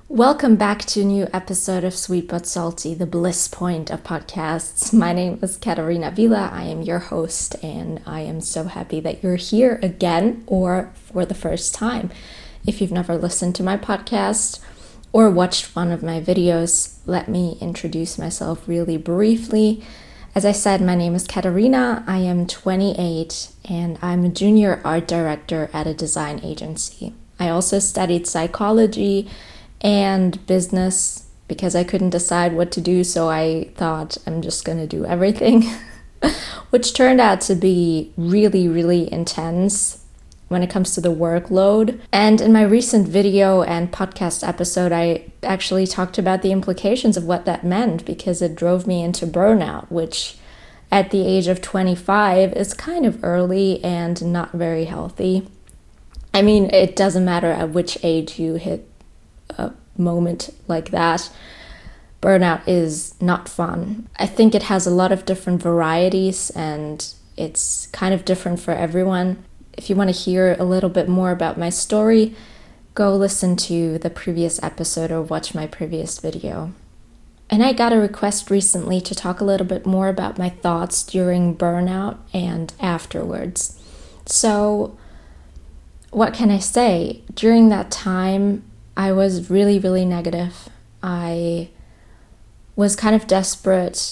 Welcome back to a new episode of Sweet But Salty, the bliss point of podcasts. My name is Katarina Vila. I am your host, and I am so happy that you're here again or for the first time. If you've never listened to my podcast or watched one of my videos, let me introduce myself really briefly. As I said, my name is Katarina. I am 28, and I'm a junior art director at a design agency. I also studied psychology and business because I couldn't decide what to do, so I thought I'm just gonna do everything, which turned out to be really, really intense when it comes to the workload. And in my recent video and podcast episode, I actually talked about the implications of what that meant because it drove me into burnout, which at the age of 25 is kind of early and not very healthy. I mean, it doesn't matter at which age you hit a moment like that. Burnout is not fun. I think it has a lot of different varieties and it's kind of different for everyone. If you want to hear a little bit more about my story, go listen to the previous episode or watch my previous video. And I got a request recently to talk a little bit more about my thoughts during burnout and afterwards. So what can I say? During that time, I was really, really negative. I was kind of desperate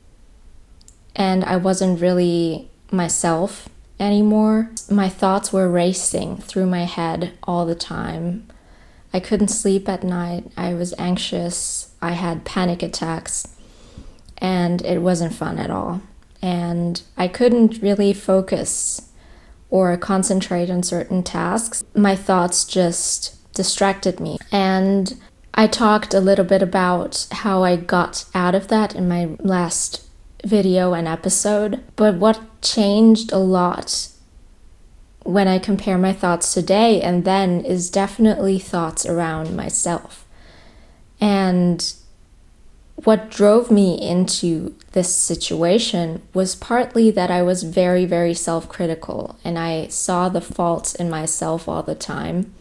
and I wasn't really myself anymore. My thoughts were racing through my head all the time. I couldn't sleep at night. I was anxious. I had panic attacks and it wasn't fun at all. And I couldn't really focus or concentrate on certain tasks. My thoughts just distracted me. And I talked a little bit about how I got out of that in my last video and episode. But what changed a lot when I compare my thoughts today and then is definitely thoughts around myself. And what drove me into this situation was partly that I was very, very self-critical and I saw the faults in myself all the time.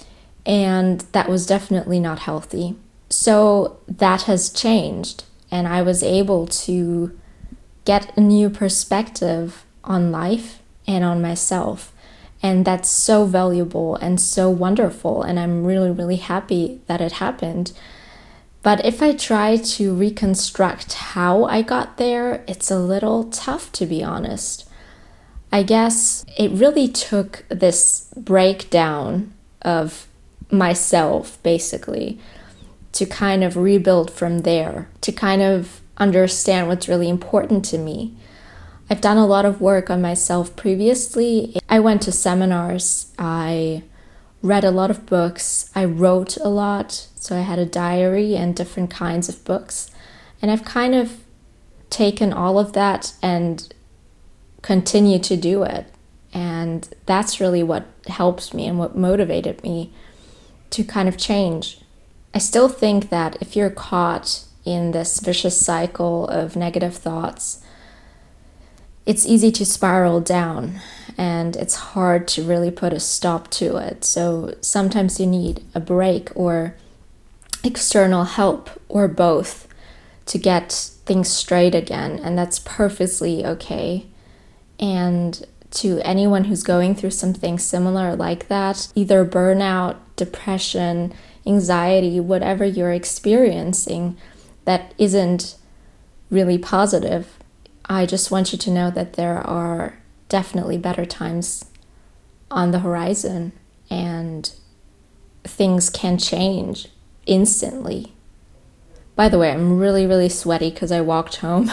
And that was definitely not healthy. So that has changed and I was able to get a new perspective on life and on myself. And that's so valuable and so wonderful. And I'm really, really happy that it happened. But if I try to reconstruct how I got there, it's a little tough, to be honest. I guess it really took this breakdown of myself, basically, to kind of rebuild from there, to kind of understand what's really important to me. I've done a lot of work on myself previously. I went to seminars, I read a lot of books, I wrote a lot, so I had a diary and different kinds of books. And I've kind of taken all of that and continued to do it. And that's really what helped me and what motivated me to kind of change. I still think that if you're caught in this vicious cycle of negative thoughts, it's easy to spiral down and it's hard to really put a stop to it. So sometimes you need a break or external help or both to get things straight again, and that's perfectly okay. And to anyone who's going through something similar like that, either burnout, depression, anxiety, whatever you're experiencing that isn't really positive, I just want you to know that there are definitely better times on the horizon and things can change instantly. By the way, I'm really, really sweaty because I walked home.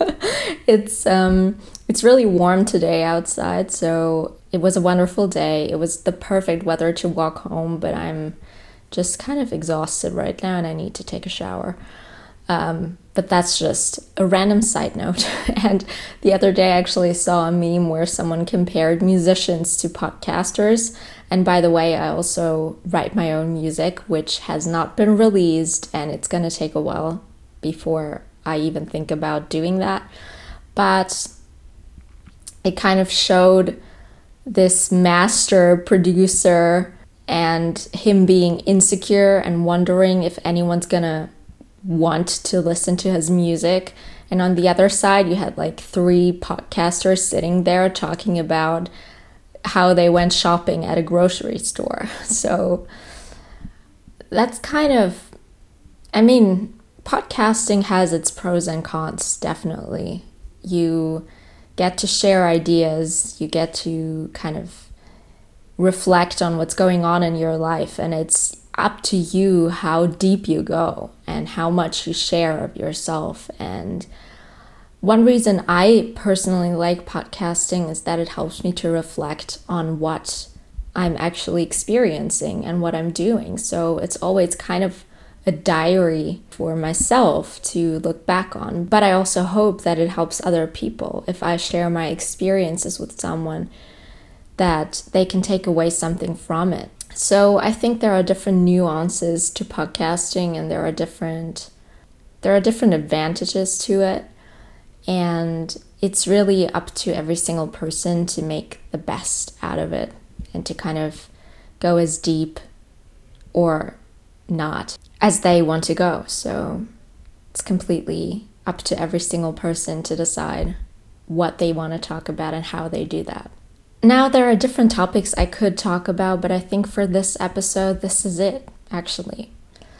It's really warm today outside, so it was a wonderful day. It was the perfect weather to walk home, but I'm just kind of exhausted right now and I need to take a shower. But that's just a random side note. And the other day I actually saw a meme where someone compared musicians to podcasters. And by the way, I also write my own music, which has not been released, and it's going to take a while before I even think about doing that. But it kind of showed this master producer and him being insecure and wondering if anyone's gonna want to listen to his music. And on the other side, you had like 3 podcasters sitting there talking about how they went shopping at a grocery store. So that's kind of, podcasting has its pros and cons, definitely. You get to share ideas, you get to kind of reflect on what's going on in your life, and it's up to you how deep you go and how much you share of yourself. And one reason I personally like podcasting is that it helps me to reflect on what I'm actually experiencing and what I'm doing. So it's always kind of a diary for myself to look back on. But I also hope that it helps other people if I share my experiences with someone, that they can take away something from it. So I think there are different nuances to podcasting, and there are different advantages to it. And it's really up to every single person to make the best out of it and to kind of go as deep or not as they want to go. So it's completely up to every single person to decide what they want to talk about and how they do that. Now, there are different topics I could talk about, but I think for this episode, this is it, actually.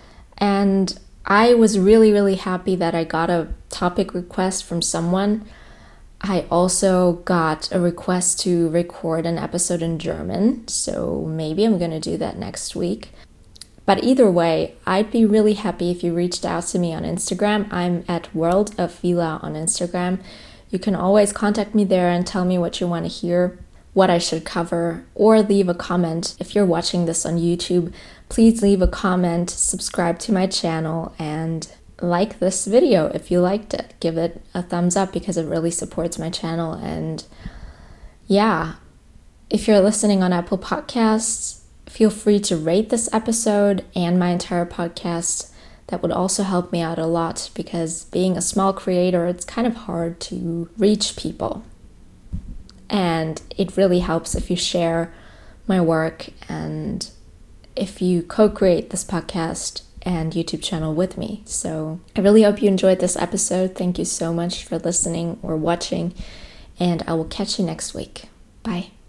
And I was really, really happy that I got a topic request from someone. I also got a request to record an episode in German, so maybe I'm going to do that next week. But either way, I'd be really happy if you reached out to me on Instagram. I'm at World of Vila on Instagram. You can always contact me there and tell me what you want to hear, what I should cover, or leave a comment. If you're watching this on YouTube, please leave a comment, subscribe to my channel, and like this video if you liked it. Give it a thumbs up because it really supports my channel. And yeah, if you're listening on Apple Podcasts, feel free to rate this episode and my entire podcast. That would also help me out a lot, because being a small creator, it's kind of hard to reach people. And it really helps if you share my work and if you co-create this podcast and YouTube channel with me. So I really hope you enjoyed this episode. Thank you so much for listening or watching, and I will catch you next week. Bye.